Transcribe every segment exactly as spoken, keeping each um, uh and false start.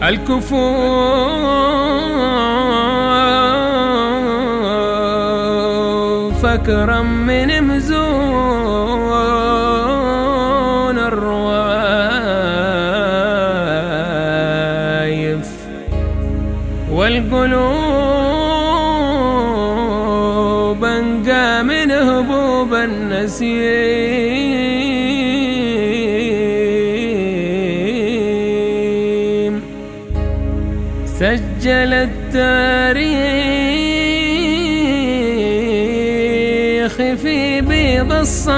الكفوف أكرم من مزون الروايف، والقلوب أنقى من هبوب النسيم. سجل التاريخ في بيض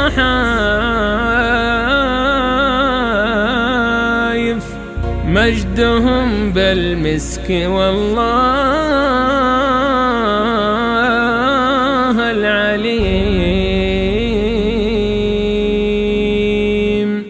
الصحايف مجدهم بالمسك والله العليم.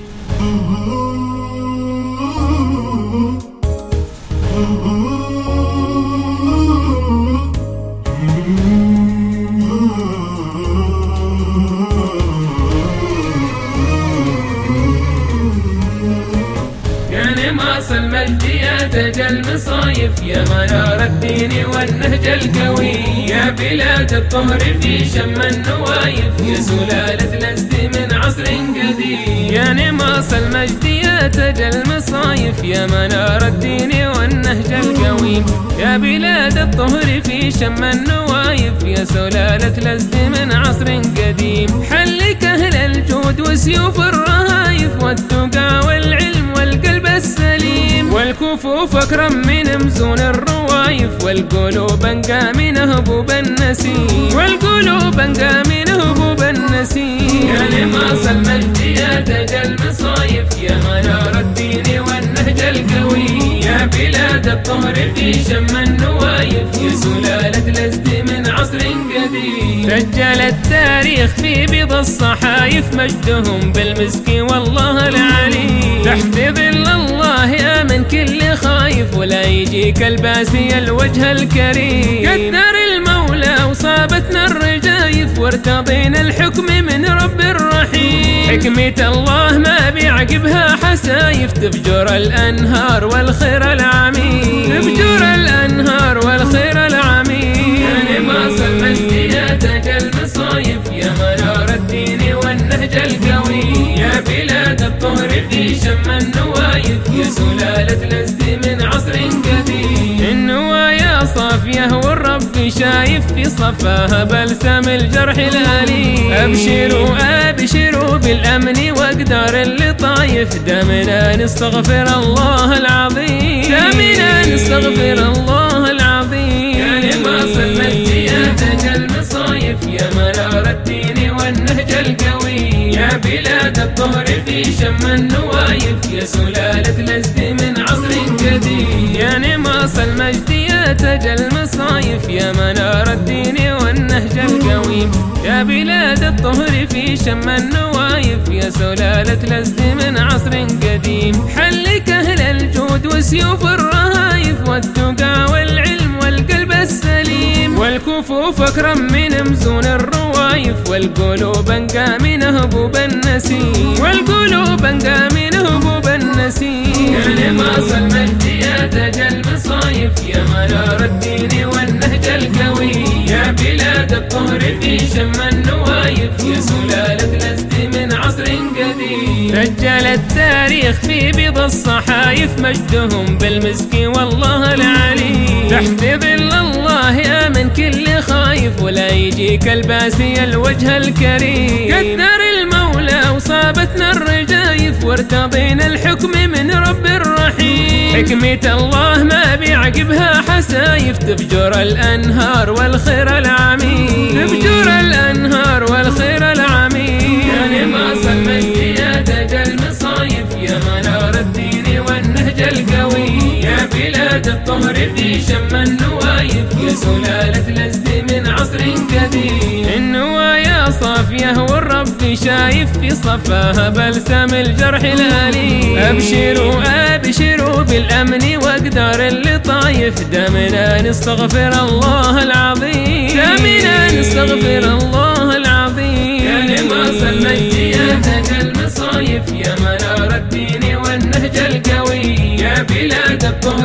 ماس المجد يا تاج المصايف، يا منار الدين والنهج القوي، يا بلاد الطهر في شم النوايف، يا سلالة الأزد من عصر قديم. يا نماس المجد يا تاج المصايف، يا منار الدين والنهج القوي، يا بلاد الطهر في شم النوايف، يا سلالة الأزد من عصر قديم. حلك أهل الجود وسيوف الرهايف، والتقى والعلم والقلب السليم، والكفوف أكرم من مزون الروايف، والقلوب أنقى من هبوب النسيم، والقلوب أنقى من هبوب النسيم. يا لماس المجد يا تاج المصايف، يا منار الدين والنهج القوي، يا بلاد الطهر في شم النوايف، يا سلالة الأزد من عصر قديم. سجل التاريخ في بيض الصحايف مجدهم بالمسك والله العليم. تحت ظل الله آمن كل خايف، ولا يجيك الباسي الوجه الكريم. قدر المولى وصابتنا الرجايف، وارتضينا الحكم من رب الرحيم. حكمة الله ما بيعقبها حسايف، تفجر الأنهار والخير العميم، تفجر الأنهار والخير العميم. يا نماس المجد يا تاج المصايف، يا منار الدين والنهج القوي، يا بلاد الطهر في شم النوايف، يا سلالة الأزد من عصر قديم. النوايا صافية والرب شايف في صفاها بلسم الجرح الأليم. أبشروا أبشروا بالأمن وأقدار اللطايف، دامنا نستغفر الله العظيم، دامنا نستغفر الله العظيم. يا نماس المجد يا تاج المصايف، يا منار الدين والنهج القوي، يا بلاد الطهر في شم النوايف، يا سلالة الأزد من عصر قديم. يا نماس المجد يا تاج المصايف، يا منار الدين والنهج القويم، يا بلاد الطهر في شم النوايف، يا سلالة الأزد من عصر قديم. حلك أهل الجود وسيوف الرهايف، والتقى والعلم والقلب السليم، والكفوف أكرم من مزون الروايف، والقلوب أنقى من هبوب النسيم، والقلوب أنقى من هبوب النسيم. يا لماس المجد يا تاج المصايف، يا منار الدين والنهج القوي، يا بلاد الطهر في شم النوايف، يا سلالة الأزد من عصر قديم. سجل التاريخ في بيض الصحايف مجدهم بالمسك والله العليم. تحت ظل الله آمن كل خايف، ولا يجيك الباسي الوجه الكريم. قدر المولى وصابتنا الرجايف، وارتضينا الحكم من رب الرحيم. حكمة الله ما بيعقبها حسايف، تفجر الأنهار والخير العميم، تفجر الأنهار والخير العميم. يا نماس المجد يا تاج المصايف، يا منار الدين والنهج القوي، يا بلاد الطهر في شم النوايف، يا سلالة الأزد من عصر قديم. النوايا صافية والرب شايف في صفاها بلسم الجرح الأليم. أبشروا أبشروا بالأمن وأقدار اللطايف، دامنا نستغفر الله العظيم، دامنا نستغفر الله العظيم. يا نماس المجد يا تاج المصايف، يا منار الدين والنهج القوي، يا بلاد الطهر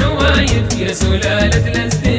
النوايف يا سلالة الأزد